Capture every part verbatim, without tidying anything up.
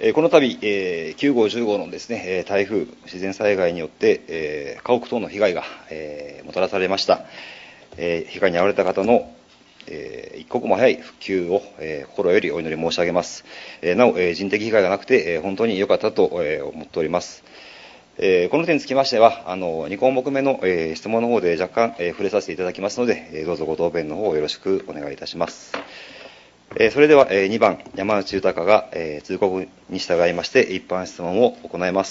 この度、えー、きゅうごう、じゅうごうのですね、台風、自然災害によって、えー、家屋等の被害が、えー、もたらされました。えー、被害に遭われた方の、えー、一刻も早い復旧を、えー、心よりお祈り申し上げます。えー、なお、えー、人的被害がなくて、えー、本当に良かったと、えー、思っております。えー、この点につきましては、あの、に項目目の、えー、質問の方で若干、えー、触れさせていただきますので、えー、どうぞご答弁の方をよろしくお願いいたします。えー、それでは、えー、にばん、山内豊が、えー、通告に従いまして、一般質問を行います。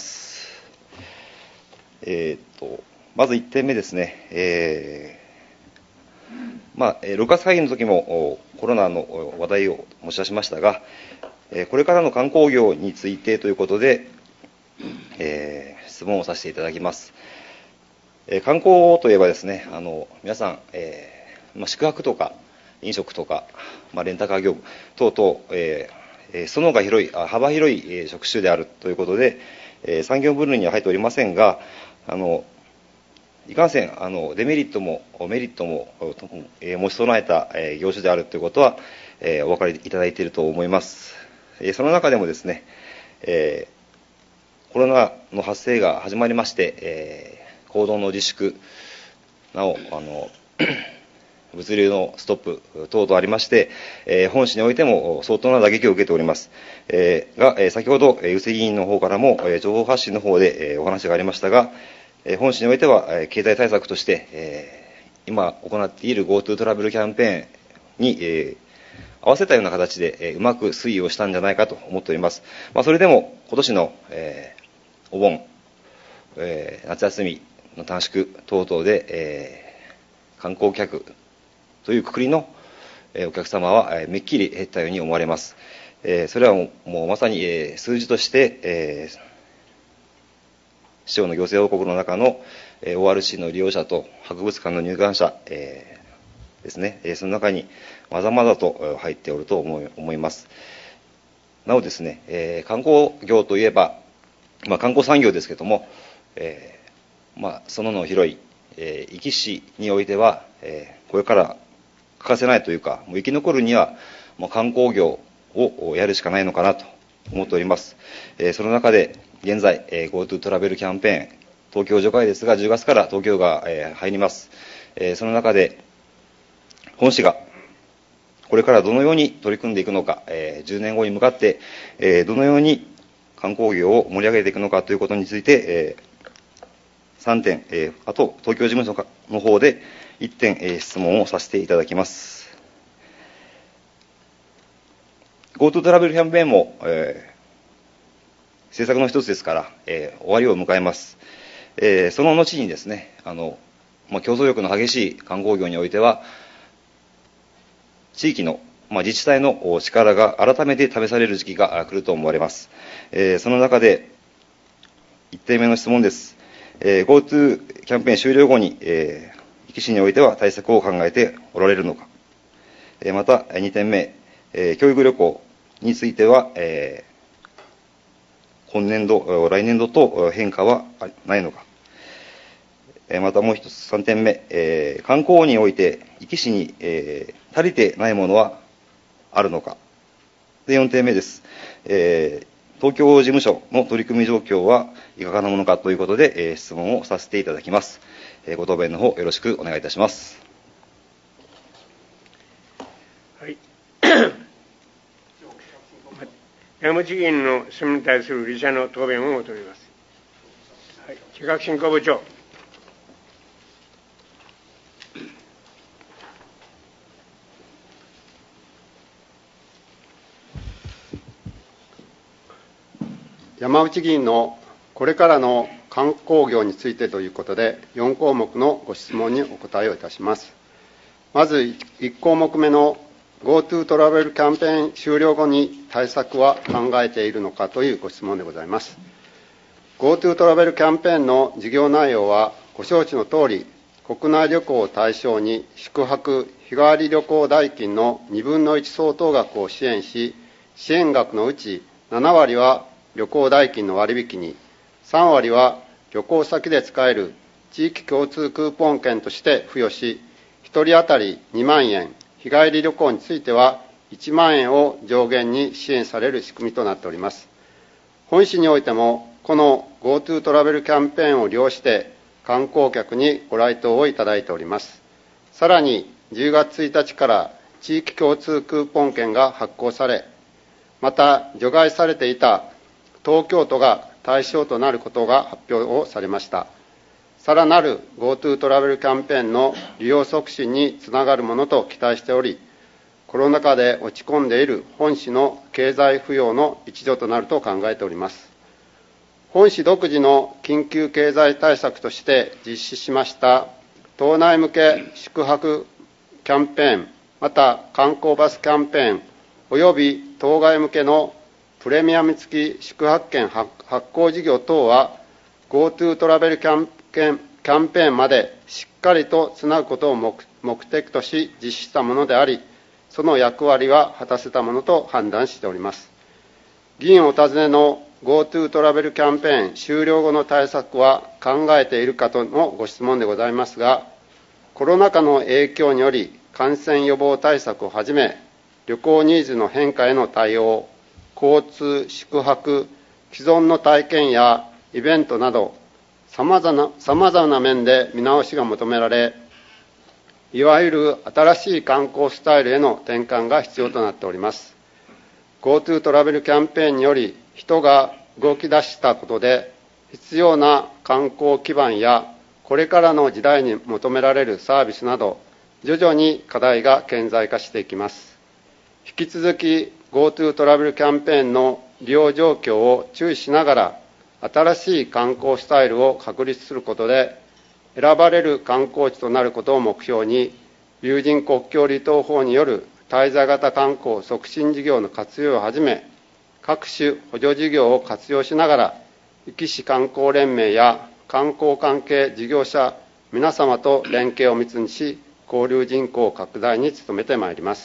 えー、と、まずいってんめですね、えー、まあ、ろくがつ会議の時もコロナの話題を持ち出しましたが、これからの観光業についてということで、えー、質問をさせていただきます。えー、観光といえばですね、あの皆さん、えーまあ、宿泊とか飲食とか、まあ、レンタカー業務等々、えー、その他広い幅広い、えー、職種であるということで、えー、産業分類には入っておりませんが、あのいかんせんあのデメリットもメリットも、えー、持ち備えた、えー、業種であるということは、えー、お分かりいただいていると思います。えー、その中でもですね、えーコロナの発生が始まりまして、えー、行動の自粛、なお、あの、物流のストップ等々ありまして、えー、本市においても相当な打撃を受けております。えー、が、えー、先ほど、宇瀬議員の方からも、えー、情報発信の方で、えー、お話がありましたが、えー、本市においては、えー、経済対策として、えー、今行っている GoTo トラベルキャンペーンに、えー合わせたような形で、えー、うまく推移をしたんじゃないかと思っております。まあ、それでも今年の、えー、お盆、えー、夏休みの短縮等々で、えー、観光客というくくりの、えー、お客様は、えー、めっきり減ったように思われます。えー、それはもう、もうまさに、えー、数字として、えー、市長の行政報告の中の、えー、オーアールシー の利用者と博物館の入館者、えーですね、その中にまざまざと入っておると思います。なおですね、えー、観光業といえば、まあ、観光産業ですけれども、えーまあ、そのの広い、えー、壱岐市においては、えー、これから欠かせないというか、もう生き残るにはもう観光業をやるしかないのかなと思っております。えー、その中で現在、えー、GoTo トラベルキャンペーン、東京除外ですがじゅうがつから東京が、えー、入ります。えー、その中で本市がこれからどのように取り組んでいくのか、えー、じゅうねんごに向かって、えー、どのように観光業を盛り上げていくのかということについて、えー、さんてん、えー、あと東京事務所の方でいってん、えー、質問をさせていただきます。GoTo トラベルキャンペーンも、えー、政策の一つですから、えー、終わりを迎えます。えー、その後にですね、あの、まあ、競争力の激しい観光業においては、地域の、まあ、自治体の力が改めて試される時期が来ると思われます。えー、その中で、いってんめの質問です。えー、GoTo キャンペーン終了後に、えー、壱岐市においては対策を考えておられるのか。えー、また、にてんめ、えー、教育旅行については、えー、今年度、来年度と変化はないのか。またもう一つさんてんめ、えー、観光において壱岐市に、えー、足りてないものはあるのか。でよんてんめです、えー、東京事務所の取り組み状況はいかがなものかということで、えー、質問をさせていただきます。えー、ご答弁の方よろしくお願いいたします。 はい、山口議員の質問に対する理者の答弁を求めます。はい、企画振興部長。 山内議員のこれからの観光業についてということで、よんこうもくのご質問にお答えをいたします。まずいっこうもくめの GoTo トラベルキャンペーン終了後に対策は考えているのかというご質問でございます。GoTo トラベルキャンペーンの事業内容は、ご承知のとおり、国内旅行を対象に宿泊・日帰り旅行代金のにぶんのいち相当額を支援し、支援額のうちななわりは旅行代金の割引に、さんわりは旅行先で使える地域共通クーポン券として付与し、ひとり当たりにまんえん、日帰り旅行についてはいちまんえんを上限に支援される仕組みとなっております。 本市においても、この GoTo トラベルキャンペーンを利用して観光客にご来島をいただいております。さらにじゅうがつついたちから地域共通クーポン券が発行され、また除外されていた東京都が対象となることが発表をされました。さらなる GoTo トラベルキャンペーンの利用促進につながるものと期待しており、コロナ禍で落ち込んでいる本市の経済浮揚の一助となると考えております。本市独自の緊急経済対策として実施しました島内向け宿泊キャンペーン、また観光バスキャンペーンおよび島外向けのプレミアム付き宿泊券発行事業等は GoTo トラベルキャンペーンキャンペーンまでしっかりとつなぐことを 目, 目的とし実施したものであり、その役割は果たせたものと判断しております。議員お尋ねの GoTo トラベルキャンペーン終了後の対策は考えているかとのご質問でございますが、コロナ禍の影響により感染予防対策をはじめ、旅行ニーズの変化への対応、交通、宿泊、既存の体験やイベントなど、さまざまな面で見直しが求められ、いわゆる新しい観光スタイルへの転換が必要となっております。GoTo トラベルキャンペーンにより、人が動き出したことで、必要な観光基盤や、これからの時代に求められるサービスなど、徐々に課題が顕在化していきます。引き続き GoTo トラベルキャンペーンの利用状況を注視しながら、新しい観光スタイルを確立することで、選ばれる観光地となることを目標に、有人国境離島法による滞在型観光促進事業の活用をはじめ、各種補助事業を活用しながら、壱岐市観光連盟や観光関係事業者皆様と連携を密にし、交流人口拡大に努めてまいります。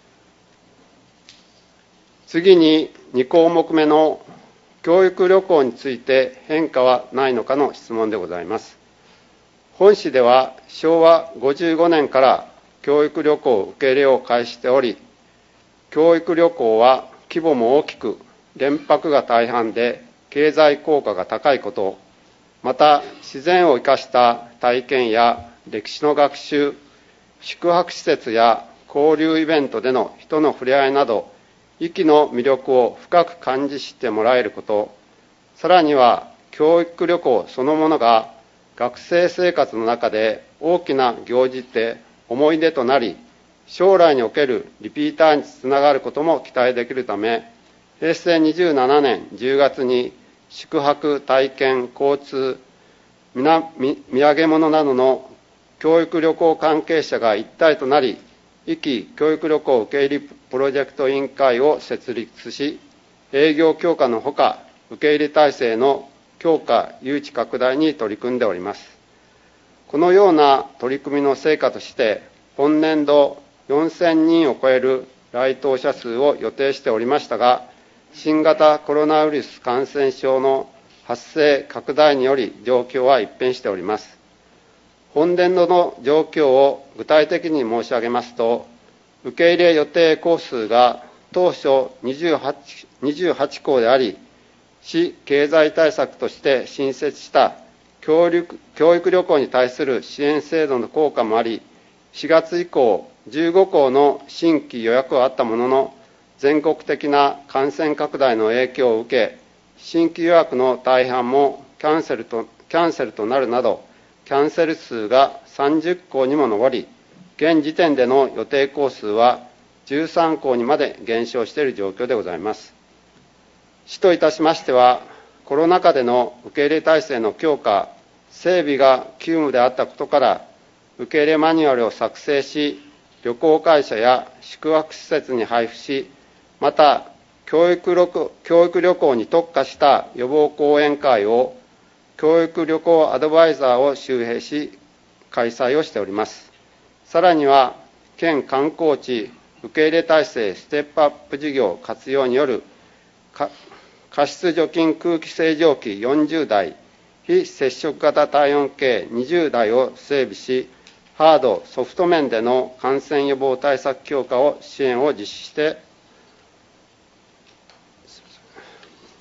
次にに項目目の教育旅行について変化はないのかの質問でございます。本市ではしょうわごじゅうごねんから教育旅行受け入れを開始しており、教育旅行は規模も大きく、連泊が大半で経済効果が高いこと、また自然を生かした体験や歴史の学習、宿泊施設や交流イベントでの人の触れ合いなど、壱岐の魅力を深く感じ知ってもらえること、さらには教育旅行そのものが学生生活の中で大きな行事で思い出となり、将来におけるリピーターにつながることも期待できるため、へいせいにじゅうななねんじゅうがつに宿泊、体験、交通、みなみ土産物などの教育旅行関係者が一体となり、壱岐教育旅行受け入れプロジェクト委員会を設立し、営業強化のほか、受け入れ体制の強化、誘致拡大に取り組んでおります。このような取り組みの成果として、本年度よんせんにんを超える来島者数を予定しておりましたが、新型コロナウイルス感染症の発生拡大により状況は一変しております。本年度の状況を具体的に申し上げますと、受け入れ予定校数が当初にじゅうはち、にじゅうはちこうであり、市経済対策として新設した教育、教育旅行に対する支援制度の効果もあり、しがつ以降、じゅうごこうの新規予約はあったものの、全国的な感染拡大の影響を受け、新規予約の大半もキャンセルと、キャンセルとなるなど、キャンセル数がさんじゅっこうにも上り、現時点での予定校数はじゅうさんこうにまで減少している状況でございます。市といたしましては、コロナ禍での受け入れ体制の強化、整備が急務であったことから、受け入れマニュアルを作成し、旅行会社や宿泊施設に配布し、また教育旅行、教育旅行に特化した予防講演会を教育旅行アドバイザーを周辺し、開催をしております。さらには、県観光地受け入れ体制ステップアップ事業活用による加湿除菌空気清浄機よんじゅうだい、非接触型体温計にじゅうだいを整備し、ハード、ソフト面での感染予防対策強化を支援を実施して、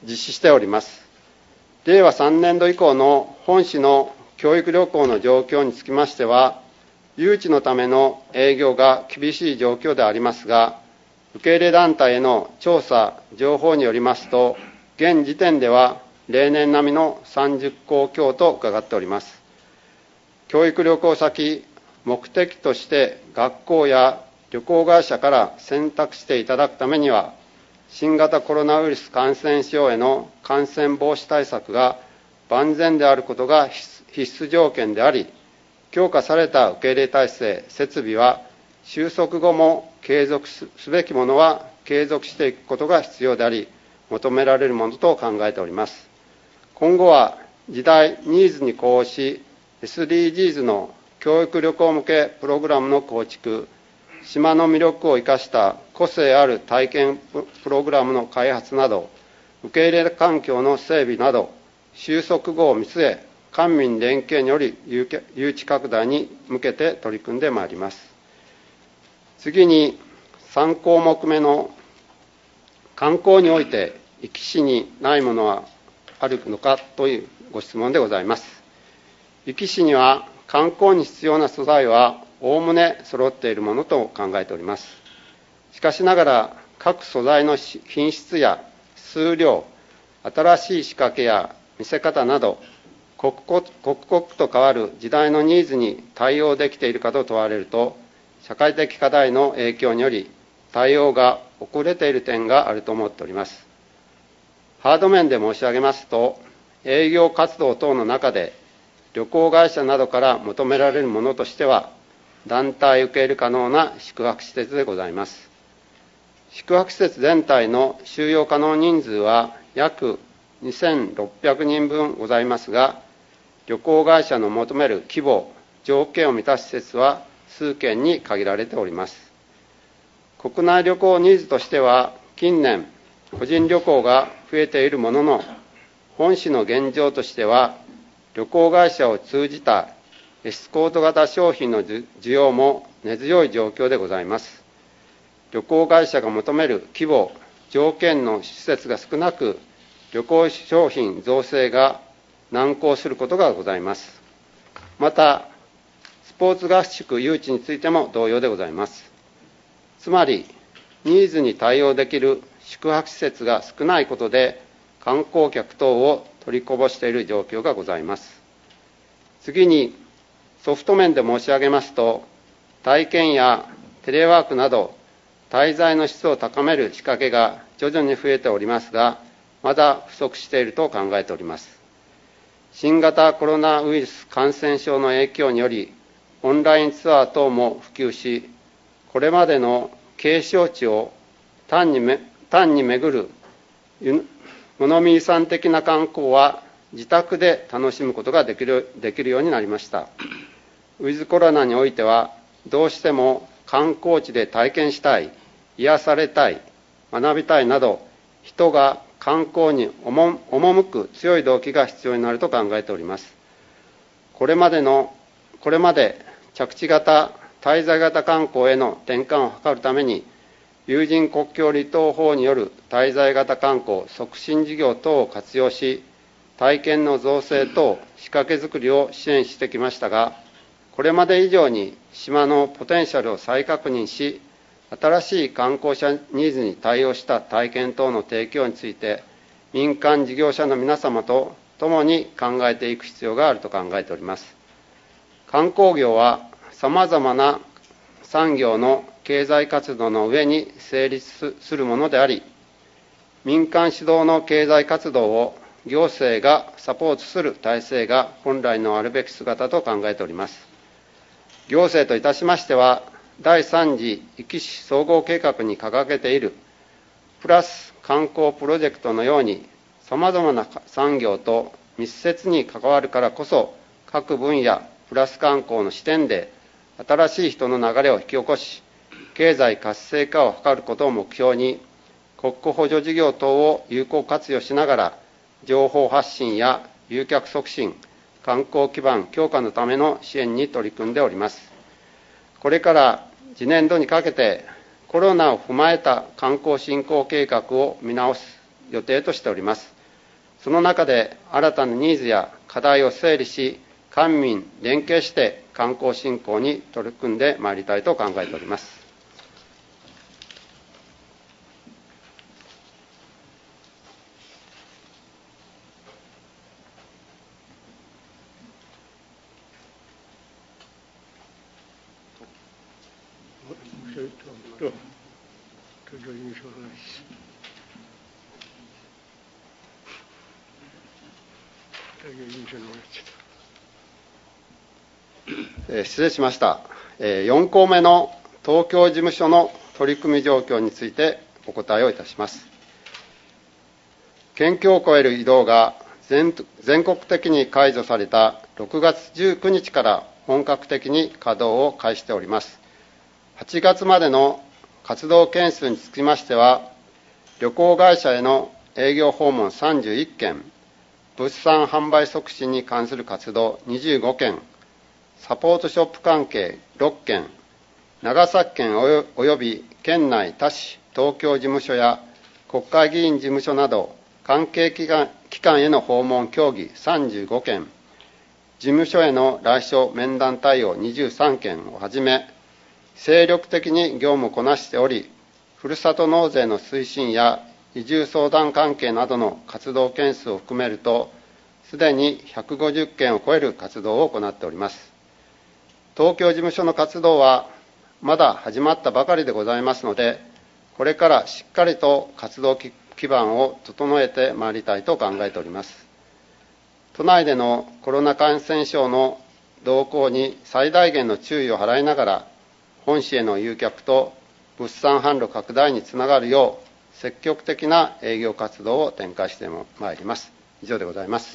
実施しております。れいわさんねんど以降の本市の教育旅行の状況につきましては、誘致のための営業が厳しい状況でありますが、受け入れ団体への調査、情報によりますと、現時点では例年並みのさんじゅっこう強と伺っております。教育旅行先、目的として学校や旅行会社から選択していただくためには、新型コロナウイルス感染症への感染防止対策が万全であることが必須条件であり、強化された受け入れ体制、設備は収束後も継続すべきものは継続していくことが必要であり、求められるものと考えております。今後は時代、ニーズに呼応し、エスディージーズ の教育旅行向けプログラムの構築、島の魅力を生かした個性ある体験プログラムの開発など、受け入れ環境の整備など、収束後を見据え、官民連携により誘致拡大に向けて取り組んでまいります。次にさんこうもくめの観光において壱岐市にないものはあるのかというご質問でございます。壱岐市には観光に必要な素材はおおむね揃っているものと考えております。しかしながら各素材の品質や数量、新しい仕掛けや見せ方など、刻々と変わる時代のニーズに対応できているかと問われると、社会的課題の影響により対応が遅れている点があると思っております。ハード面で申し上げますと、営業活動等の中で旅行会社などから求められるものとしては、団体受け入れ可能な宿泊施設でございます。宿泊施設全体の収容可能人数は約にせんろっぴゃくにんぶんございますが、旅行会社の求める規模、条件を満たす施設は数件に限られております。国内旅行ニーズとしては、近年、個人旅行が増えているものの、本市の現状としては、旅行会社を通じたエスコート型商品の需要も根強い状況でございます。旅行会社が求める規模、条件の施設が少なく、旅行商品造成が難航することがございます。また、スポーツ合宿誘致についても同様でございます。つまり、ニーズに対応できる宿泊施設が少ないことで、観光客等を取りこぼしている状況がございます。次に、ソフト面で申し上げますと、体験やテレワークなど、滞在の質を高める仕掛けが徐々に増えておりますが、まだ不足していると考えております。新型コロナウイルス感染症の影響により、オンラインツアー等も普及し、これまでの景勝地を単にめ単に巡る物見遺産的な観光は自宅で楽しむことができる、できるようになりました。ウィズコロナにおいては、どうしても観光地で体験したい、癒されたい、学びたいなど、人が観光に赴く強い動機が必要になると考えております。これまでの、これまで着地型、滞在型観光への転換を図るために、有人国境離島法による滞在型観光促進事業等を活用し、体験の造成等仕掛け作りを支援してきましたが、これまで以上に島のポテンシャルを再確認し、新しい観光者ニーズに対応した体験等の提供について、民間事業者の皆様と共に考えていく必要があると考えております。観光業はさまざまな産業の経済活動の上に成立するものであり、民間主導の経済活動を行政がサポートする体制が本来のあるべき姿と考えております。行政といたしましては、だいさん次壱岐市総合計画に掲げているプラス観光プロジェクトのように、さまざまな産業と密接に関わるからこそ、各分野プラス観光の視点で新しい人の流れを引き起こし、経済活性化を図ることを目標に、国庫補助事業等を有効活用しながら、情報発信や誘客促進、観光基盤強化のための支援に取り組んでおります。これから次年度にかけて、コロナを踏まえた観光振興計画を見直す予定としております。その中で新たなニーズや課題を整理し、官民連携して観光振興に取り組んでまいりたいと考えております。 それと、東京事務所の話。東京事務所の話。 えー失礼しました。えーよん項目の東京事務所の取り組み状況についてお答えをいたします。県境を越える移動が全全国的に解除されたろくがつじゅうくにちから本格的に稼働を開始しております。はちがつまでの活動件数につきましては、旅行会社への営業訪問さんじゅういっけん、物産販売促進に関する活動にじゅうごけん、サポートショップ関係ろっけん、長崎県およおよび県内他市東京事務所や国会議員事務所など関係機関機関への訪問協議さんじゅうごけん、事務所への来所面談対応にじゅうさんけんをはじめ、精力的に業務をこなしており、ふるさと納税の推進や移住相談関係などの活動件数を含めると、すでにひゃくごじゅっけんを超える活動を行っております。東京事務所の活動はまだ始まったばかりでございますので、これからしっかりと活動基盤を整えてまいりたいと考えております。都内でのコロナ感染症の動向に最大限の注意を払いながら、本市への誘客と物産販路拡大につながるよう、積極的な営業活動を展開してまいります。以上でございます。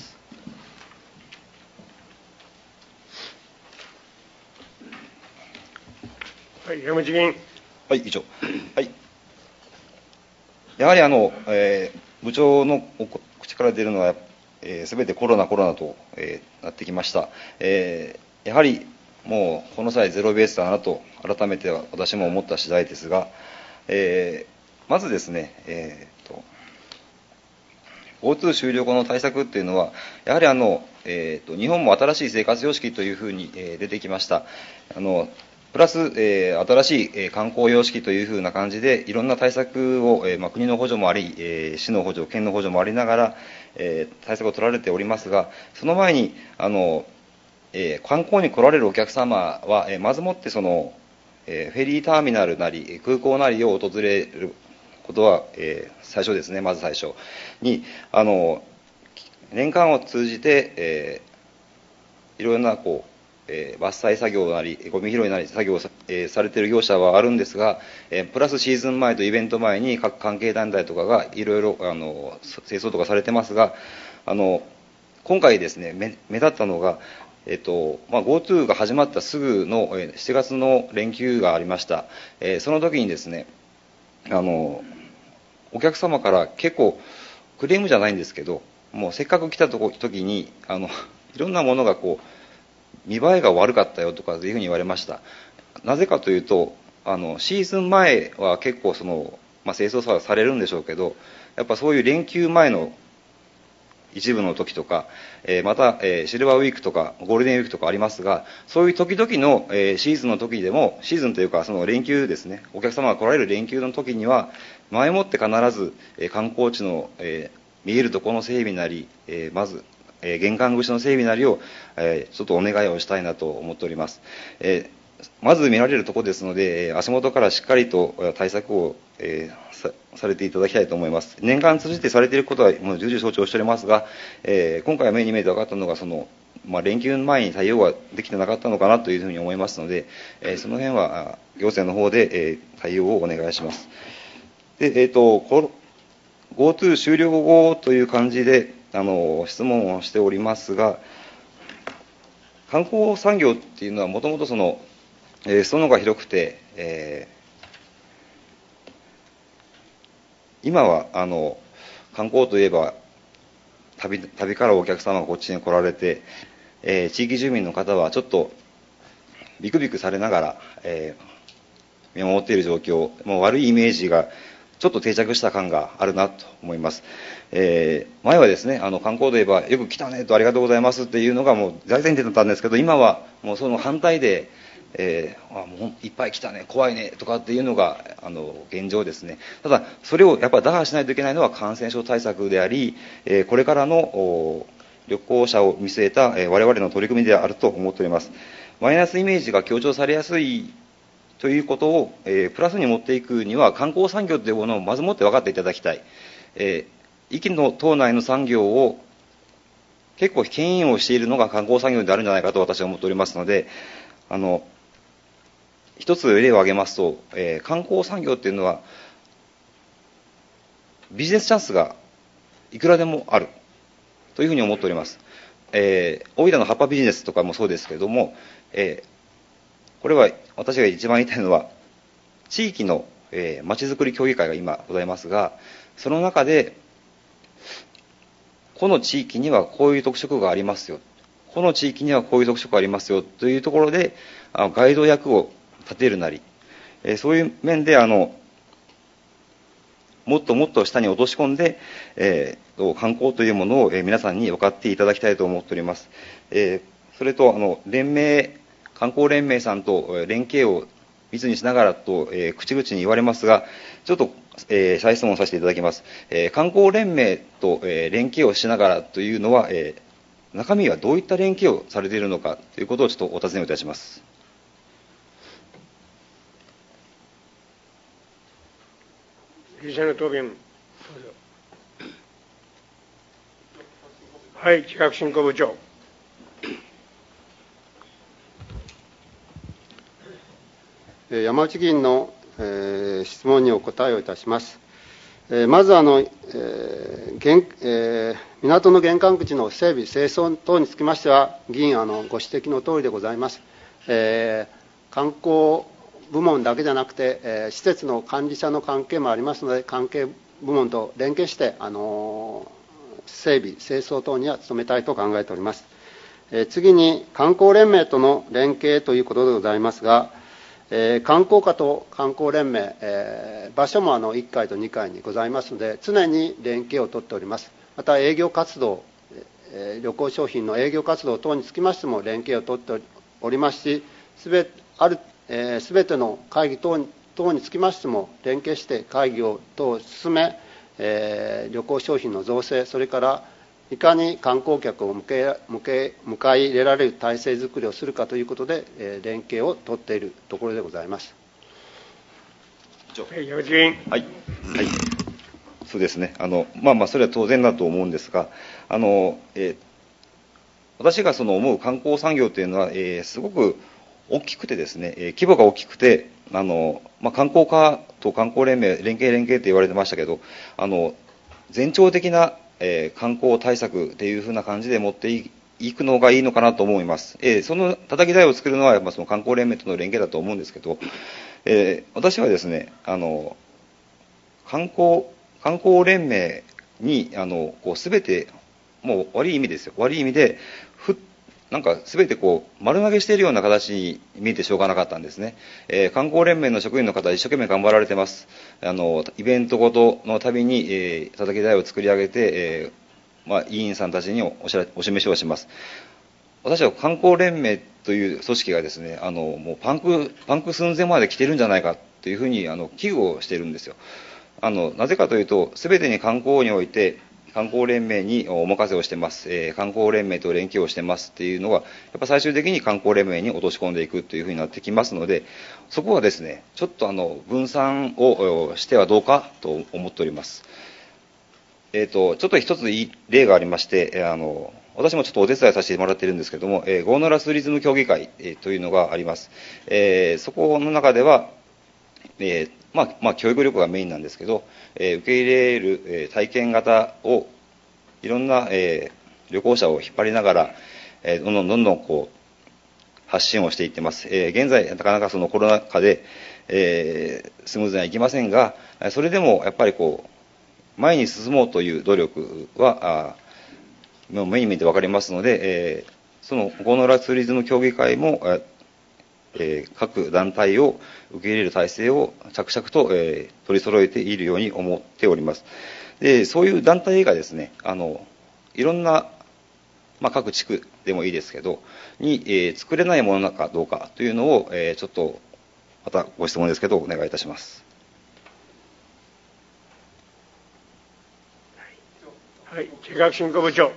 はい、山口議員。 はい、以上。はい。やはりあの、えー部長のお口から出るのは、えー、全てコロナ、コロナと、えーなってきました。えーやはりもうこの際ゼロベースだなと改めて私も思った次第ですが、えーまずですね、えーと GoTo 終了後の対策っていうのは、やはりあの、えーと日本も新しい生活様式というふうに、えー出てきました。あのプラス、えー新しい、えー観光様式というふうな感じで、いろんな対策を、えーまあ、国の補助もあり、えー市の補助、県の補助もありながら、えー対策を取られておりますが、その前に、あのえー観光に来られるお客様は、えーまずもってその、えーフェリーターミナルなり、空港なりを訪れることは、えー最初ですね、まず最初に、あの年間を通じて、えーいろんなこう、えー伐採作業なり、ゴミ拾いなり作業をさ,、えーされている業者はあるんですが、えープラスシーズン前とイベント前に各関係団体とかがいろいろあの清掃とかされてますが、あの今回ですね、目目立ったのが、えっとまあ、GoTo が始まったすぐのえーしちがつの連休がありました。えーその時にですね、あのお客様から結構クレームじゃないんですけど、もうせっかく来たとこ時にあのいろんなものがこう見栄えが悪かったよとかいうふうに言われました。なぜかというと、あのシーズン前は結構その、まあ、清掃はされるんでしょうけど、やっぱそういう連休前の一部の時とか、えーまた、えーシルバーウィークとかゴールデンウィークとかありますが、そういう時々の、えーシーズンの時でも、シーズンというかその連休ですね、お客様が来られる連休の時には前もって必ず、えー観光地の、えー見えるところの整備なり、えーまず、えー玄関口の整備なりを、えーちょっとお願いをしたいなと思っております。えーまず見られるところですので、えー足元からしっかりとえー対策を、えーさされていただきたいと思います。年間通じてされていることはもう重々承知をしておりますが、えー今回は目に見えて分かったのがその、まあ、連休前に対応ができてなかったのかなというふうに思いますので、えーその辺はあ行政の方で、えー対応をお願いします。で、えーと、こ GoTo 終了後という感じであの質問をしておりますが、観光産業っていうのはもともとその、えー、裾野が広くて、えー今はあの観光といえば 旅, 旅からお客様がこっちに来られて、えー地域住民の方はちょっとビクビクされながら、えー見守っている状況、もう悪いイメージがちょっと定着した感があるなと思います。えー、前はですね、あの観光といえばよく来たねとありがとうございますっていうのがもう大前提だったんですけど、今はもうその反対で、えー、あもういっぱい来たね、怖いねとかっていうのがあの現状ですね。ただそれをやっぱり打破しないといけないのは感染症対策であり、えー、これからの旅行者を見据えた、えー、我々の取り組みであると思っております。マイナスイメージが強調されやすいということを、えー、プラスに持っていくには、観光産業というものをまずもって分かっていただきたい。えー、壱岐の島内の産業を結構牽引をしているのが観光産業であるんじゃないかと私は思っておりますので、あの一つ例を挙げますと、えー、観光産業っていうのはビジネスチャンスがいくらでもあるというふうに思っております。えー、大分の葉っぱビジネスとかもそうですけれども、えー、これは私が一番言いたいのは、地域のまちづくり協議会が今ございますが、その中でこの地域にはこういう特色がありますよ、この地域にはこういう特色がありますよというところでガイド役を立てるなり、そういう面であのもっともっと下に落とし込んで、えー、観光というものを皆さんに分かっていただきたいと思っております。えー、それとあの連盟観光連盟さんと連携を密にしながらと、えー、口々に言われますが、ちょっと、えー、再質問させていただきます。えー、観光連盟と、えー、連携をしながらというのは、えー、中身はどういった連携をされているのかということをちょっとお尋ねいたします。 理事者の答弁、どうぞ。はい、企画振興部長。 山内議員の、えー、質問にお答えをいたします。えー、まずあの、えー玄えー、港の玄関口の整備、清掃等につきましては、議員あのご指摘のとおりでございます。えー、観光部門だけじゃなくて、えー、施設の管理者の関係もありますので、関係部門と連携して、あのー、整備、清掃等には努めたいと考えております。えー、次に、観光連盟との連携ということでございますが、えー、観光課と観光連盟、えー、場所もあのいっかいとにかいにございますので、常に連携をとっております。また営業活動、えー、旅行商品の営業活動等につきましても連携をとっておりますし、すべある、えー、全ての会議等に、等につきましても連携して会議を等進め、えー、旅行商品の造成、それからいかに観光客を迎え迎え迎え入れられる体制づくりをするかということで、えー、連携を取っているところでございます。 はい、山内議員。 はい、はい、そうですね。あのまあまあそれは当然だと思うんですが、あの、えー、私がその思う観光産業というのは、えー、すごく大きくてですね、えー、規模が大きくて、あのまあ観光課と観光連盟連携連携って言われてましたけど、あの全長的なえー、観光対策っていうふうな感じで持っていくのがいいのかなと思います。えー、その叩き台を作るのはやっぱその観光連盟との連携だと思うんですけど、えー、私はですね、あの観光観光連盟にあのこう全てもう悪い意味ですよ、悪い意味でふなんか全てこう丸投げしているような形に見えてしょうがなかったんですね。えー、観光連盟の職員の方一生懸命頑張られてます。あのイベントごとのたびに、えー、叩き台を作り上げて、えーまあ、委員さんたちに お, しらお示しをします。私は観光連盟という組織がですね、あのもうパンクパンク寸前まで来てるんじゃないかというふうにあの危惧をしているんですよ。あのなぜかというと、全てに観光において観光連盟にお任せをしてます、えー、観光連盟と連携をしてますっていうのは、やっぱ最終的に観光連盟に落とし込んでいくというふうになってきますので、そこはですね、ちょっとあの分散をしてはどうかと思っております。えーと、ちょっと一ついい例がありまして、あの私もちょっとお手伝いさせてもらっているんですけれども、えー、ゴーノラツーリズム協議会、えー、というのがあります。えー、そこの中では、えーまあまあ、教育旅行がメインなんですけど、えー、受け入れる、えー、体験型をいろんな、えー、旅行者を引っ張りながら、えー、どんどんどんどんこう発信をしていってます。えー、現在なかなかそのコロナ禍で、えー、スムーズにはいきませんが、それでもやっぱりこう前に進もうという努力は目に見て分かりますので、えー、そのゴーノラツーリズム協議会もえー、各団体を受け入れる体制を着々と、えー、取り揃えているように思っております。で、そういう団体がですね、あのいろんな、まあ、各地区でもいいですけどに、えー、作れないものなのかどうかというのを、えー、ちょっとまたご質問ですけどお願いいたします。 はい、計画進行部長。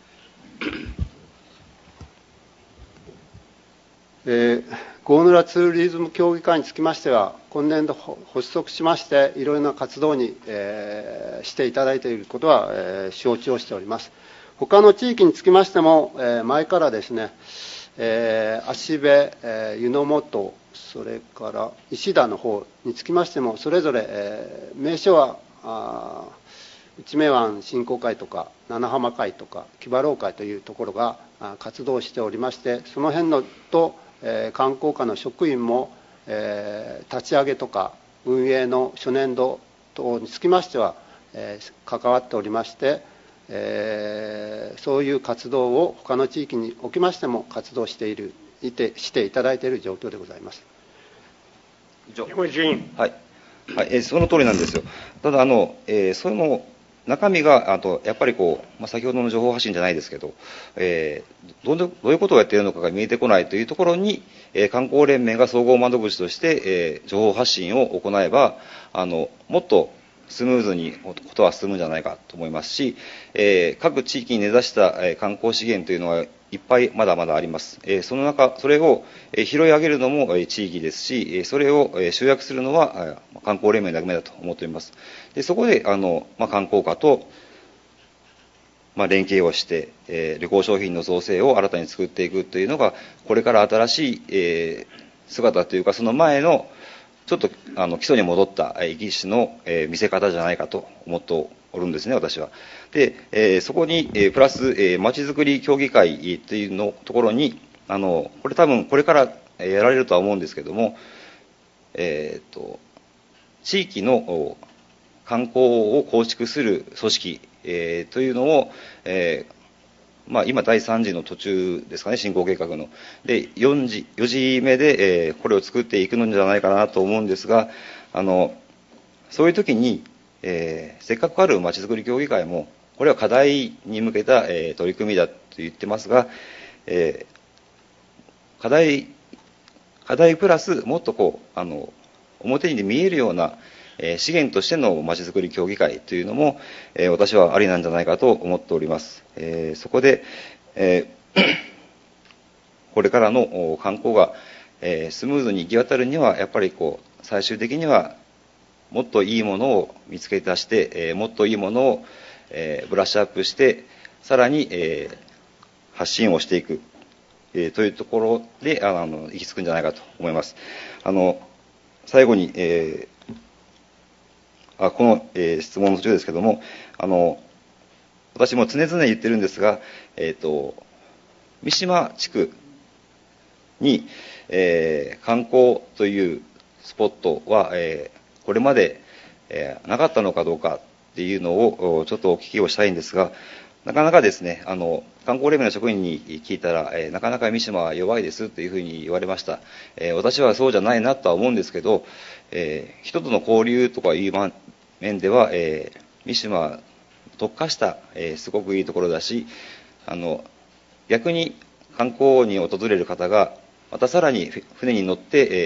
えー、郷村ツーリズム協議会につきましては、今年度発足しまして、いろいろな活動に、えー、していただいていることは、えー、承知をしております。他の地域につきましても、えー、前からですね、えー、芦部、えー、湯の本、それから石田の方につきましても、それぞれ、えー、名称は、あ内目湾振興会とか七浜会とか木場楼会というところが活動しておりまして、その辺のと、えー、観光課の職員も、えー、立ち上げとか運営の初年度等につきましては、えー、関わっておりまして、えー、そういう活動を他の地域におきましても活動しているいてしていただいている状況でございます。 山口議員。 はい、はい、えー、その通りなんですよ。ただあの、えー、その中身があとやっぱりこう、まあ、先ほどの情報発信じゃないですけど、えー、ど, どういうことをやっているのかが見えてこないというところに、えー、観光連盟が総合窓口として、えー、情報発信を行えばあのもっとスムーズにことは進むんじゃないかと思いますし、えー、各地域に根ざした、えー、観光資源というのはいっぱいまだまだあります。えー、その中それを、えー、拾い上げるのも、えー、地域ですし、それを、えー、集約するのは、えー、観光連盟だけだと思っております。でそこであの、まあ、観光課と、まあ、連携をして、えー、旅行商品の造成を新たに作っていくというのがこれから新しい、えー、姿というかその前のちょっとあの基礎に戻った生き石の、えー、見せ方じゃないかと思っておるんですね、私は。で、えー、そこに、えー、プラス、えー、まちづくり協議会というのところにあのこれ多分これからやられるとは思うんですけども、えー、と地域の観光を構築する組織、えー、というのを、えーまあ、今だいさん次の途中ですかね、進行計画の。で、よん次、よん次目で、えー、これを作っていくのではないかなと思うんですが、あの、そういう時に、えー、せっかくあるまちづくり協議会も、これは課題に向けた、えー、取り組みだと言ってますが、えー、課題、課題プラス、もっとこう、あの、表に見えるような、えー、資源としてのまちづくり協議会というのも、えー、私はありなんじゃないかと思っております。えー、そこで、えー、これからの観光が、えー、スムーズに行き渡るにはやっぱりこう最終的にはもっといいものを見つけ出して、えー、もっといいものを、えー、ブラッシュアップしてさらに、えー、発信をしていく、えー、というところであの行き着くんじゃないかと思います。あの最後に、えーあこの、えー、質問の途中ですけども、あの私も常々言ってるんですが、えーと、三島地区に、えー、観光というスポットは、えー、これまで、えー、なかったのかどうかっていうのをちょっとお聞きをしたいんですが、なかなかですね、あの観光連盟の職員に聞いたら、えー、なかなか三島は弱いですというふうに言われました。えー、私はそうじゃないなとは思うんですけど、えー、人との交流とかいう面では、えー、三島特化した、えー、すごくいいところだし、あの逆に観光に訪れる方がまたさらに船に乗って、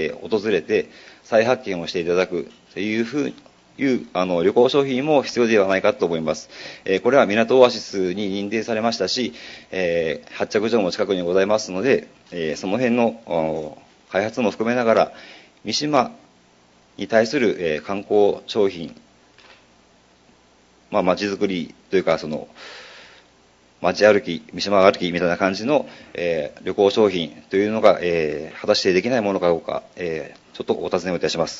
えー、訪れて再発見をしていただくというふういうあの旅行商品も必要ではないかと思います。えー、これは港オアシスに認定されましたし、えー、発着場も近くにございますので、えー、その辺の開発も含めながら三島に対する、えー、観光商品、まあ、街づくりというかその街歩き、三島歩きみたいな感じの、えー、旅行商品というのが、えー、果たしてできないものかどうか、えー、ちょっとお尋ねをいたします。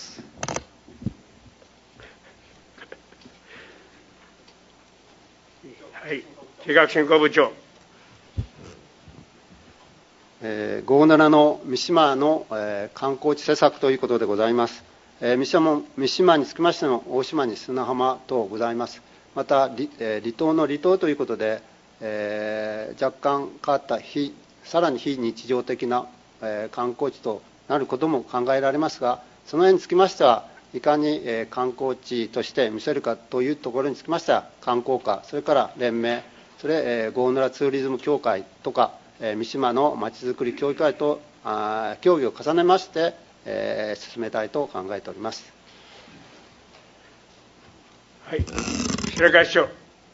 はい、計画進行部長。 えー、郷奈良の三島の、えー、観光地施策ということでございます。えー、三島三島につきましても大島に砂浜等ございます。また 離,、えー、離島の離島ということで、えー、若干変わった非さらに非日常的な、えー、観光地となることも考えられますが、その辺につきましては、いかに観光地として見せるかというところにつきましては、観光課、それから連盟、それ郷村ツーリズム協会とか、三島のまちづくり協議会と協議を重ねまして、進めたいと考えております。 はい、白川市長。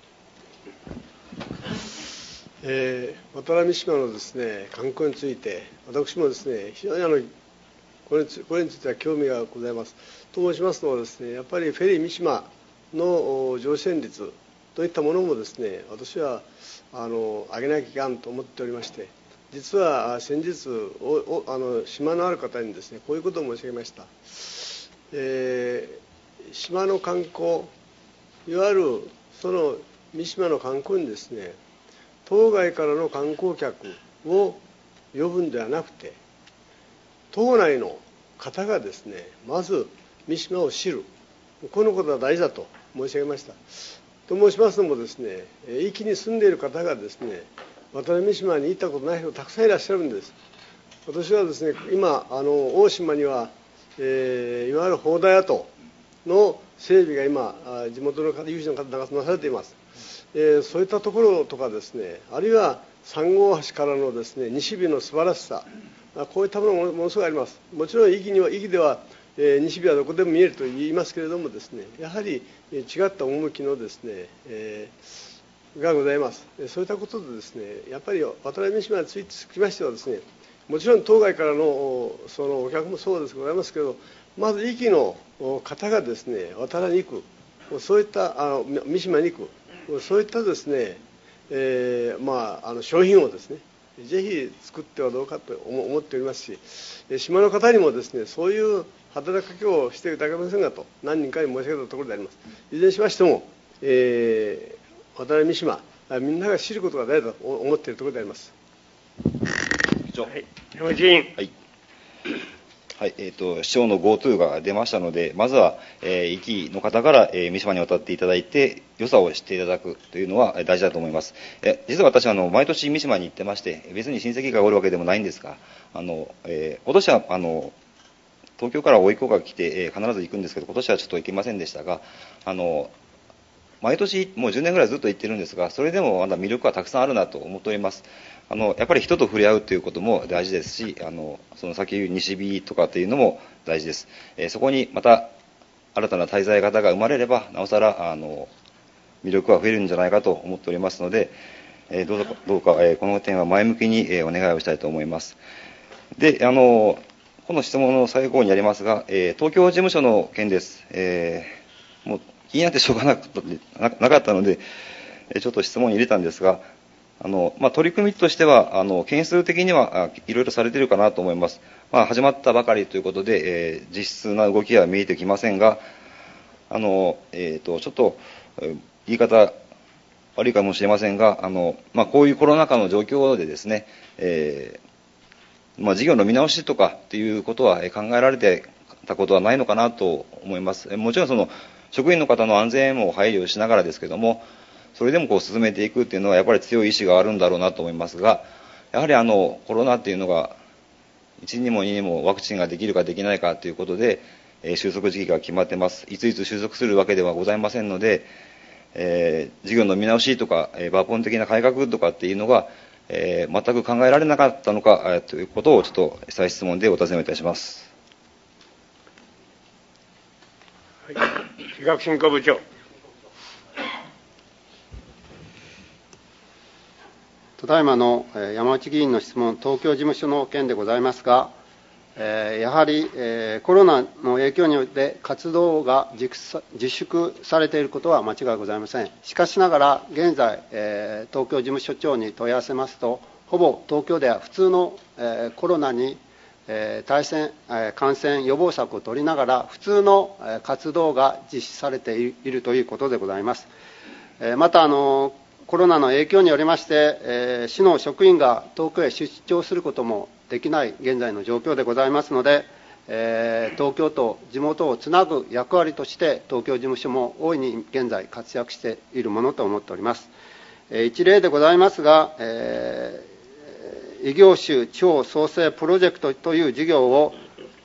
えー、渡良美島のですね、観光について、私もですね、非常にあのこれにつこれについては興味がございます。と申しますのはですね、やっぱりフェリー三島の乗船率といったものもですね、私はあの上げなきゃいかんと思っておりまして、実は先日おおあの島のある方にですね、こういうことを申し上げました。えー、島の観光、いわゆるその三島の観光にですね、島外からの観光客を呼ぶんではなくて、島内の方がですね、まず三島を知る、このことが大事だと申し上げました。と申しますのもですね、壱岐に住んでいる方がですね、渡良美島に行ったことない人たくさんいらっしゃるんです。私はですね、今あの大島には、えー、いわゆる砲台跡の整備が今地元の方、有志の方がなされています。えー、そういったところとかですね、あるいは三郷橋からのですね、西日の素晴らしさ、こういったものもものすごいあります。もちろん壱岐には壱岐では、えー、西日はどこでも見えると言いますけれどもですね、やはり違った趣のですね、えー、がございます。そういったことでですね、やっぱり渡良美島につきましてはですね、もちろん島外からのそのお客もそうですございますけど、まず壱岐の方がですね、渡良に行く、そういったあの三島に行く。そういったですね、えーまあ、あの商品をですね、ぜひ作ってはどうかと思っておりますし、島の方にもですね、そういう働きかけをしていただけませんかと、何人かに申し上げたところであります。いずれにしましても、えー、渡良美島、みんなが知ることが大事だと思っているところであります。 はい、山口委員。 はいはいえー、と市長の GoTo が出ましたので、まずは、えー、壱岐の方から、えー、三島に渡っていただいて、良さを知っていただくというのは大事だと思います。え実は私はあの毎年三島に行ってまして、別に親戚がおるわけでもないんですが、あの、えー、今年はあの東京から甥っ子が来て、えー、必ず行くんですけど、今年はちょっと行けませんでしたが、あの毎年もうじゅうねんぐらいずっと行ってるんですが、それでもまだ魅力はたくさんあるなと思っております。あのやっぱり人と触れ合うということも大事ですし、あのその先言う西日とかっていうのも大事です。えー、そこにまた新たな滞在方が生まれれば、なおさらあの魅力は増えるんじゃないかと思っておりますので、えー、どうぞどうか、えー、この点は前向きに、えー、お願いをしたいと思います。で、あのこの質問の最後になりますが、えー、東京事務所の件です。えー、もう気になってしょうがなかったなかったので、ちょっと質問に入れたんですが、あのまあ、取り組みとしてはあの件数的にはいろいろされているかなと思います。まあ、始まったばかりということで、えー、実質な動きは見えてきませんが、あの、えー、とちょっと言い方悪いかもしれませんが、あの、まあ、こういうコロナ禍の状況でですね、えーまあ、事業の見直しとかっていうことは考えられてたことはないのかなと思います。もちろんその職員の方の安全も配慮しながらですけども、それでもこう進めていくっていうのはやっぱり強い意志があるんだろうなと思いますが、やはりあのコロナっていうのがいちにもににもワクチンができるかできないかということで、えー、収束時期が決まってます。いついつ収束するわけではございませんので、えー、事業の見直しとか、えー、抜本的な改革とかっていうのが、えー、全く考えられなかったのか、えー、ということをちょっと再質問でお尋ねいたします。 はい、企画振興部長。 ただいまの山内議員の質問、東京事務所の件でございますが、やはりコロナの影響によって活動が自粛されていることは間違いございません。しかしながら、現在、東京事務所長に問い合わせますと、ほぼ東京では普通のコロナに対戦感染予防策を取りながら、普通の活動が実施されているということでございます。またあのコロナの影響によりまして、えー、市の職員が東京へ出張することもできない現在の状況でございますので、えー、東京と地元をつなぐ役割として、東京事務所も大いに現在活躍しているものと思っております。えー、一例でございますが、えー、異業種地方創生プロジェクトという事業を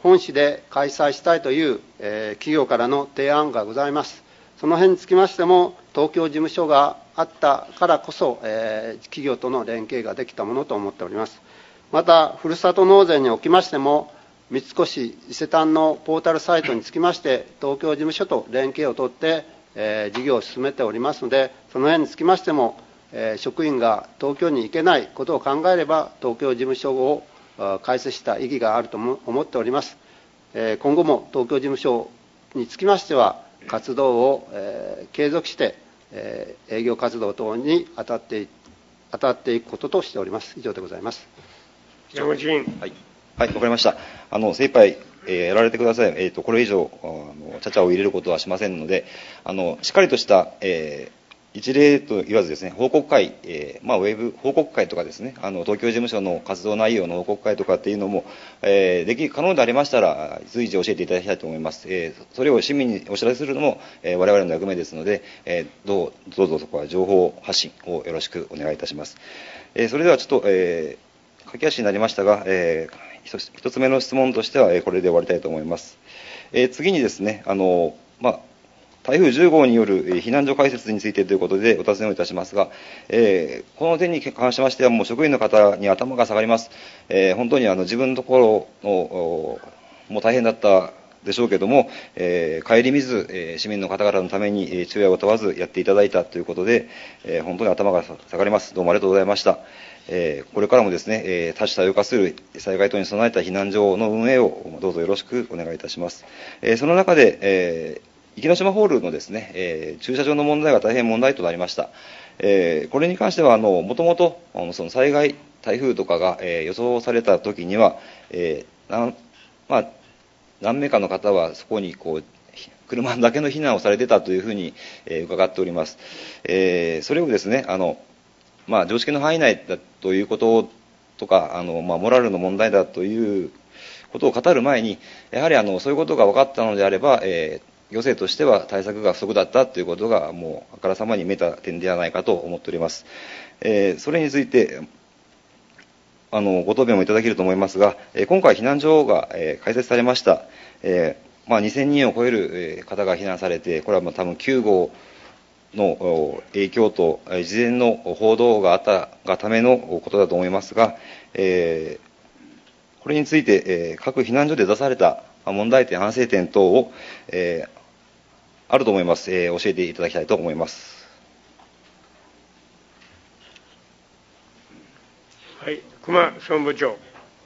本市で開催したいという、えー、企業からの提案がございます。その辺につきましても、東京事務所があったからこそ、えー、企業との連携ができたものと思っております。また、ふるさと納税におきましても、三越伊勢丹のポータルサイトにつきまして、東京事務所と連携を取って、えー、事業を進めておりますので、その辺につきましても、えー、職員が東京に行けないことを考えれば、東京事務所を開設した意義があると思っております。えー、今後も東京事務所につきましては、活動を、えー、継続して、えー、営業活動等に当たって当たっていくこととしております。以上でございます。 山口議員。 はい、はい、わかりました。あの精一杯、えー、やられてください。えっ、ー、とこれ以上あのちゃちゃを入れることはしませんので、あのしっかりとした、えー一例と言わずですね、報告会、えーまあ、ウェブ報告会とかですね、あの東京事務所の活動内容の報告会とかっていうのも、えー、でき可能でありましたら随時教えていただきたいと思います。えー、それを市民にお知らせするのも、えー、我々の役目ですので、えー、どうどうぞそこは情報発信をよろしくお願いいたします。えー、それではちょっと、えー、駆け足になりましたが、えー、一つ目の質問としては、えー、これで終わりたいと思います。えー、次にですね、あのまあ台風じゅうごうによる避難所開設についてということでお尋ねをいたしますが、えー、この点に関しましては、もう職員の方に頭が下がります。えー、本当にあの自分のところのもう大変だったでしょうけれども、えー、顧みず、えー、市民の方々のために、えー、昼夜を問わずやっていただいたということで、えー、本当に頭が下がります。どうもありがとうございました。えー、これからもですね、えー、多種多様化する災害等に備えた避難所の運営をどうぞよろしくお願いいたします。えー、その中で、えー池ノ島ホールのですね、えー、駐車場の問題が大変問題となりました。えー、これに関しては、あの、もともと、その災害、台風とかが、えー、予想されたときには、えー、なんまあ、何名かの方はそこにこう、車だけの避難をされてたというふうに、えー、伺っております。えー、それをですね、あの、まあ、常識の範囲内だということとか、あの、まあ、モラルの問題だということを語る前に、やはりあの、そういうことが分かったのであれば、えー行政としては対策が不足だったということがもうあからさまに見えた点ではないかと思っております。えー、それについてあのご答弁もいただけると思いますが、えー、今回避難所が、えー、開設されました。えーまあ、にせんにんを超える方が避難されて、これはもう多分きゅうごうの影響と事前の報道があったがためのことだと思いますが、えー、これについて、えー、各避難所で出された問題点、反省点等を、えーあると思います、えー、教えていただきたいと思います。 はい、熊総務部長。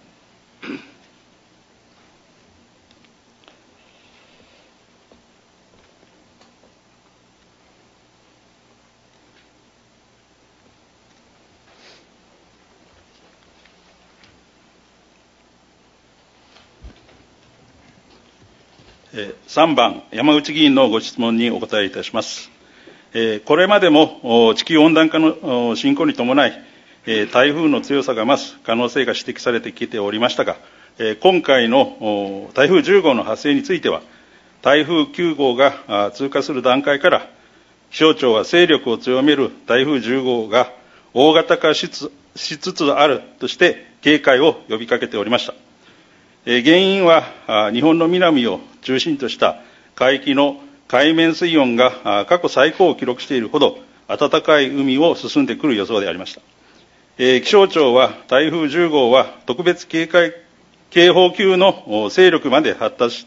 さんばん、山口議員のご質問にお答えいたします。これまでも地球温暖化の進行に伴い、台風の強さが増す可能性が指摘されてきておりましたが、今回の台風じゅうごうの発生については、台風きゅうごうが通過する段階から、気象庁は勢力を強める台風じゅうごうが大型化しつつあるとして警戒を呼びかけておりました。原因は日本の南を中心とした海域の海面水温が過去最高を記録しているほど暖かい海を進んでくる予想でありました。気象庁は台風じゅうごうは特別警戒警報級の勢力まで発達して、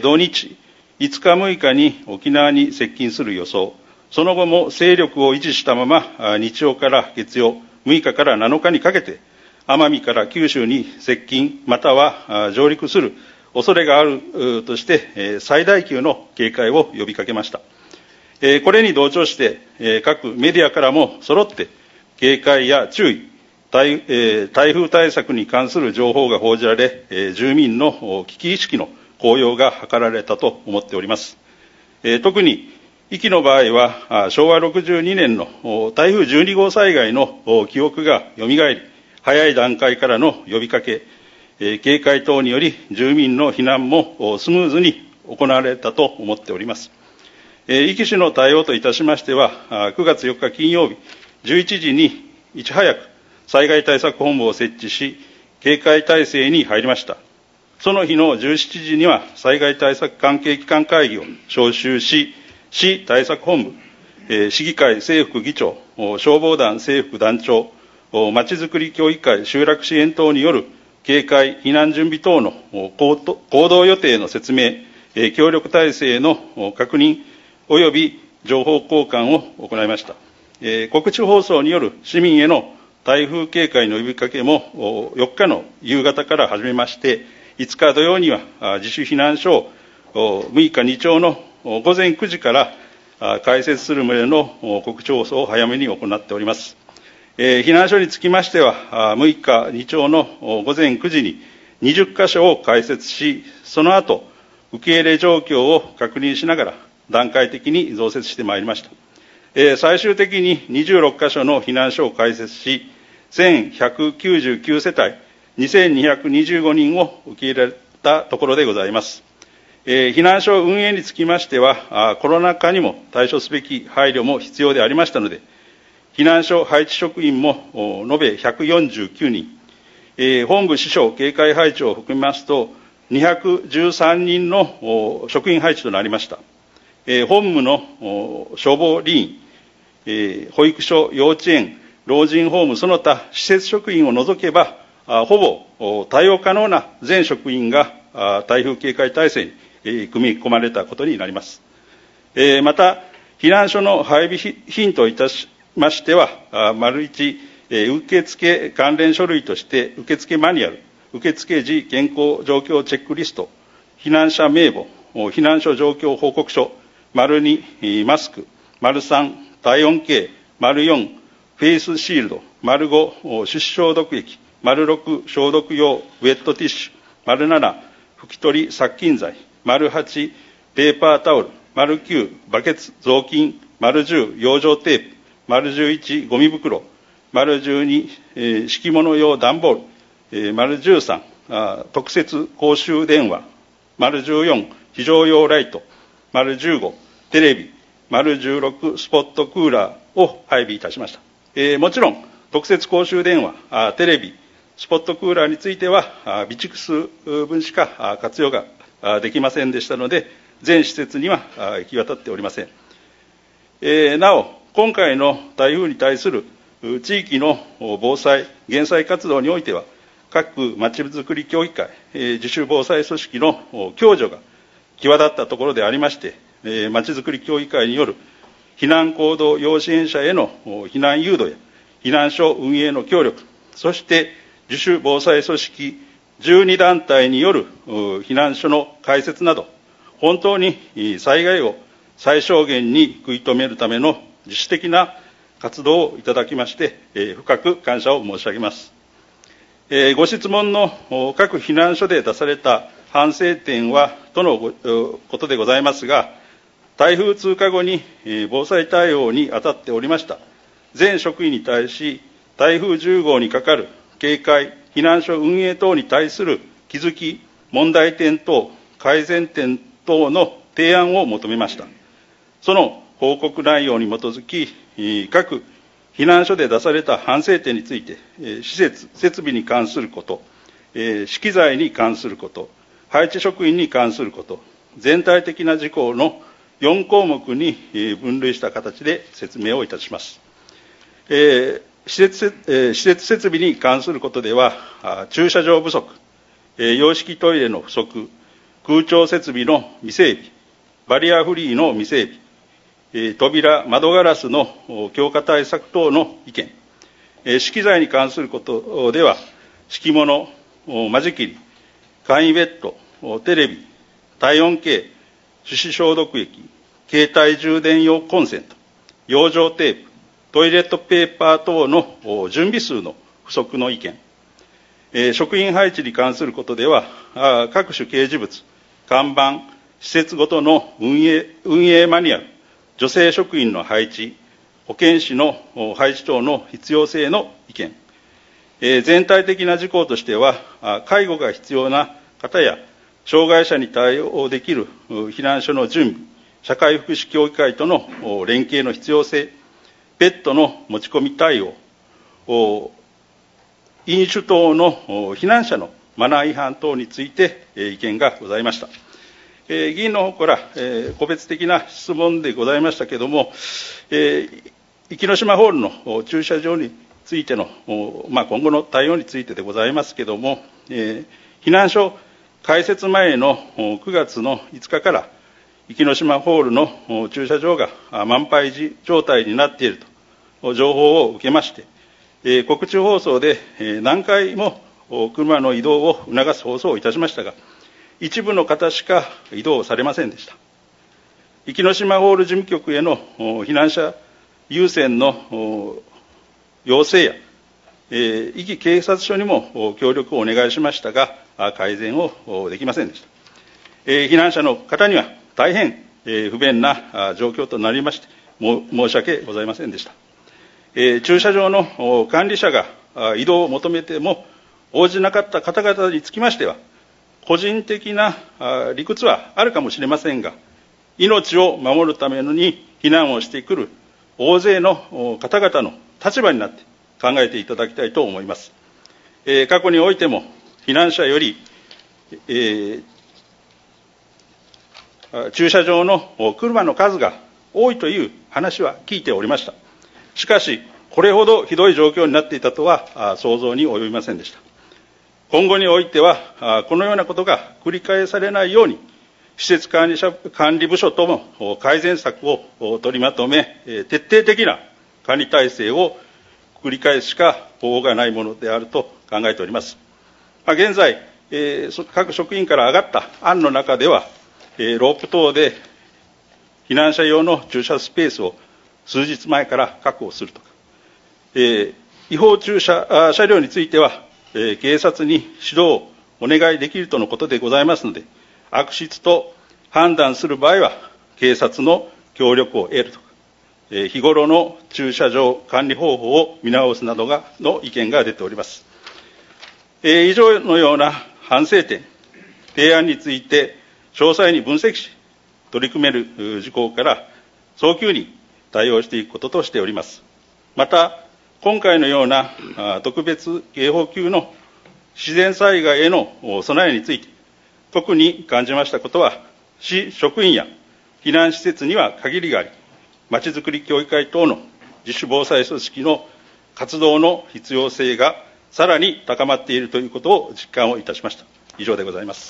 同日いつかむいかに沖縄に接近する予想、その後も勢力を維持したまま日曜から月曜、むいかからなのかにかけて奄美から九州に接近または上陸する恐れがあるとして最大級の警戒を呼びかけました。これに同調して各メディアからも揃って警戒や注意、台風対策に関する情報が報じられ、住民の危機意識の高揚が図られたと思っております。特に壱岐の場合はしょうわろくじゅうにねんの台風じゅうにごう災害の記憶がよみがえり、早い段階からの呼びかけ、警戒等により住民の避難もスムーズに行われたと思っております。壱岐市の対応といたしましては、くがつよっか金曜日じゅういちじにいち早く災害対策本部を設置し、警戒態勢に入りました。 その日のじゅうしちじには災害対策関係機関会議を招集し、市対策本部、えー、市議会政副議長、消防団政副団長、まちづくり協議会集落支援等による警戒、避難準備等の行動予定の説明、協力体制の確認及び情報交換を行いました。告知放送による市民への台風警戒の呼びかけもよっかの夕方から始めまして、いつか土曜には自主避難所をむいか日曜の午前くじから開設する旨の告知放送を早めに行っております。避難所につきましては、むいか日曜の午前くじににじゅっかしょを開設し、その後、受け入れ状況を確認しながら段階的に増設してまいりました。最終的ににじゅうろっかしょの避難所を開設し、せんひゃくきゅうじゅうきゅうせたいにせんにひゃくにじゅうごにんを受け入れたところでございます。避難所運営につきましては、コロナ禍にも対処すべき配慮も必要でありましたので、避難所配置職員も延べひゃくよんじゅうきゅうにん、本部支所警戒配置を含めますと、にひゃくじゅうさんにんの職員配置となりました。本部の消防理員、保育所、幼稚園、老人ホーム、その他施設職員を除けば、ほぼ対応可能な全職員が台風警戒体制に組み込まれたことになります。また、避難所の配備品といたしましては、丸一、受付関連書類として、受付マニュアル、受付時健康状況チェックリスト、避難者名簿、避難所状況報告書、丸に、マスク、丸三、体温計、丸四、フェイスシールド、丸五、手指消毒液、丸六、消毒用ウェットティッシュ、丸七、拭き取り殺菌剤、丸八、ペーパータオル、丸九、バケツ、雑巾、丸十、養生テープ、丸十一、ゴミ袋、丸十二、敷物用段ボール、丸十三、特設公衆電話、丸十四、非常用ライト、丸十五、テレビ、丸十六、スポットクーラーを配備いたしました。えー、もちろん、特設公衆電話、テレビ、スポットクーラーについては、備蓄数分しか活用ができませんでしたので、全施設には行き渡っておりません。えー、なお、今回の台風に対する地域の防災・減災活動においては、各まちづくり協議会、自主防災組織の共助が際立ったところでありまして、まちづくり協議会による避難行動要支援者への避難誘導や避難所運営の協力、そして自主防災組織じゅうにだんたいによる避難所の開設など、本当に災害を最小限に食い止めるための自主的な活動をいただきまして、深く感謝を申し上げます。ご質問の各避難所で出された反省点はとのことでございますが、台風通過後に防災対応に当たっておりました全職員に対し、台風じゅうごうにかかる警戒、避難所運営等に対する気づき、問題点等、改善点等の提案を求めました。その報告内容に基づき、各避難所で出された反省点について、施設、設備に関すること、資機材に関すること、配置職員に関すること、全体的な事項のよんこうもくに分類した形で説明をいたします。施設、施設設備に関することでは、駐車場不足、洋式トイレの不足、空調設備の未整備、バリアフリーの未整備、扉、窓ガラスの強化対策等の意見、資機材に関することでは、敷物、間仕切り、簡易ベッド、テレビ、体温計、手指消毒液、携帯充電用コンセント、養生テープ、トイレットペーパー等の準備数の不足の意見、職員配置に関することでは、各種掲示物、看板、施設ごとの運営、運営マニュアル、女性職員の配置、保健師の配置等の必要性の意見、全体的な事項としては、介護が必要な方や、障害者に対応できる避難所の準備、社会福祉協議会との連携の必要性、ペットの持ち込み対応、飲酒等の避難者のマナー違反等について、えー、意見がございました。えー、議員の方から、えー、個別的な質問でございましたけれども、えー、壱岐島ホールの駐車場についての、まあ、今後の対応についてでございますけれども、えー、避難所開設前のくがつのいつかから壱岐島ホールの駐車場が満杯状態になっていると情報を受けまして、えー、告知放送で何回も車の移動を促す放送をいたしましたが、一部の方しか移動されませんでした。壱岐島ホール事務局への避難者優先の要請や、壱岐警察署にも協力をお願いしましたが、改善をできませんでした。避難者の方には大変不便な状況となりまして、申し訳ございませんでした。駐車場の管理者が移動を求めても応じなかった方々につきましては、個人的な理屈はあるかもしれませんが、命を守るために避難をしてくる大勢の方々の立場になって考えていただきたいと思います。えー、過去においても避難者より、えー、駐車場の車の数が多いという話は聞いておりました。しかし、これほどひどい状況になっていたとは想像に及びませんでした。今後においては、このようなことが繰り返されないように、施設管理者管理部署とも改善策を取りまとめ、徹底的な管理体制を繰り返すしか方法がないものであると考えております。まあ、現在、えー、各職員から上がった案の中では、えー、ロープ等で避難者用の駐車スペースを数日前から確保するとか、えー、違法駐車車両については、えー、警察に指導をお願いできるとのことでございますので、悪質と判断する場合は警察の協力を得るとか、えー、日頃の駐車場管理方法を見直すなどがの意見が出ております。えー、以上のような反省点、提案について詳細に分析し、取り組める事項から早急に対応していくこととしております。また、今回のような特別警報級の自然災害への備えについて、特に感じましたことは、市職員や避難施設には限りがあり、まちづくり協議会等の自主防災組織の活動の必要性がさらに高まっているということを実感をいたしました。以上でございます。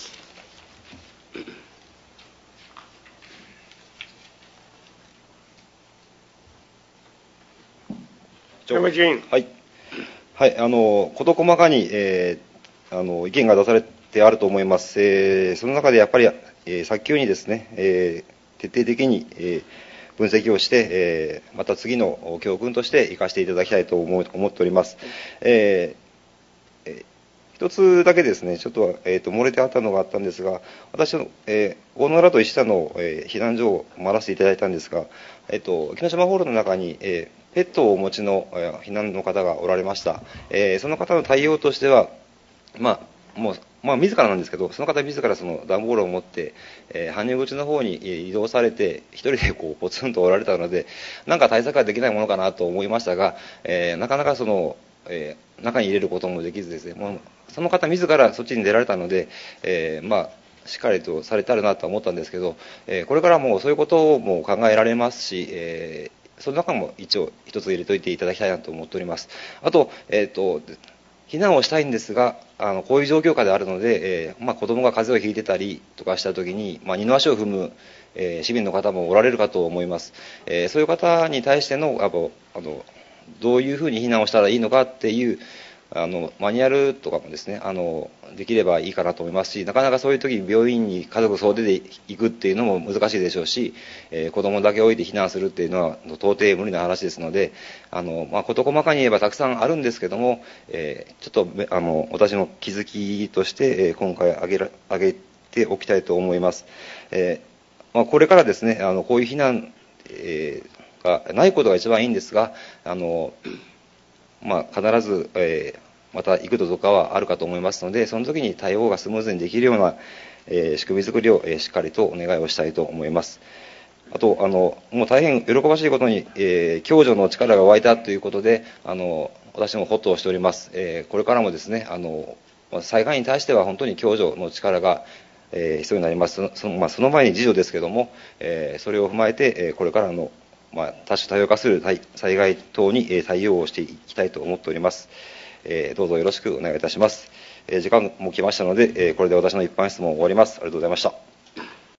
山口委員。 はい。はい、あの、事細かに、えー、あの、意見が出されてあると思います。えー、その中でやっぱり、えー、早急にですね、えー、徹底的に、えー、分析をして、えー、また次の教訓として生かしていただきたいと思思っております。えーえー一つだけですね、ちょっと、えー、と漏れてあったのがあったんですが、私の、えー、大野原と石田の、えー、避難所を回らせていただいたんですが、えー、と沖ノ島ホールの中に、えー、ペットをお持ちの、えー、避難の方がおられました。えー、その方の対応としては、まあ、もう、まあ、自らなんですけど、その方自らその段ボールを持って、えー、搬入口の方に移動されて、一人でこうポツンとおられたので、なんか対策ができないものかなと思いましたが、えー、なかなかその、えー、中に入れることもできずですね、もうその方自らそっちに出られたので、えー、まあしっかりとされたらなと思ったんですけど、えー、これからもそういうことも考えられますし、えー、その中も一応一つ入れといていただきたいなと思っております。あと、えっと避難をしたいんですが、あのこういう状況下であるので、えーまあ、子供が風邪をひいてたりとかしたときに、まあ、二の足を踏む、えー、市民の方もおられるかと思います。えー、そういう方に対してのあのあのどういうふうに避難をしたらいいのかっていうあのマニュアルとかもですね、あのできればいいかなと思いますし、なかなかそういう時に病院に家族総出で行くっていうのも難しいでしょうし、えー、子供だけ置いて避難するっていうのは到底無理な話ですので、あの、まあ、事細かに言えばたくさんあるんですけども、えー、ちょっとあの私の気づきとして、えー、今回挙げら挙げておきたいと思います。えーまあ、これからですね、あのこういう避難、えー、がないことが一番いいんですが、あのまあ、必ず、えー、また幾度とかはあるかと思いますので、その時に対応がスムーズにできるような、えー、仕組み作りを、えー、しっかりとお願いをしたいと思います。あと、あのもう大変喜ばしいことに、えー、共助の力が湧いたということで、あの私もホッとしております。えー、これからもですね、あの災害に対しては本当に共助の力が、えー、必要になります。その、まあ、その前に自助ですけども、えー、それを踏まえて、えー、これからの、まあ、多種多様化する災害等に、えー、対応をしていきたいと思っております。えー、どうぞよろしくお願いいたします。えー、時間も来ましたので、えー、これで私の一般質問を終わります。ありがとうございました。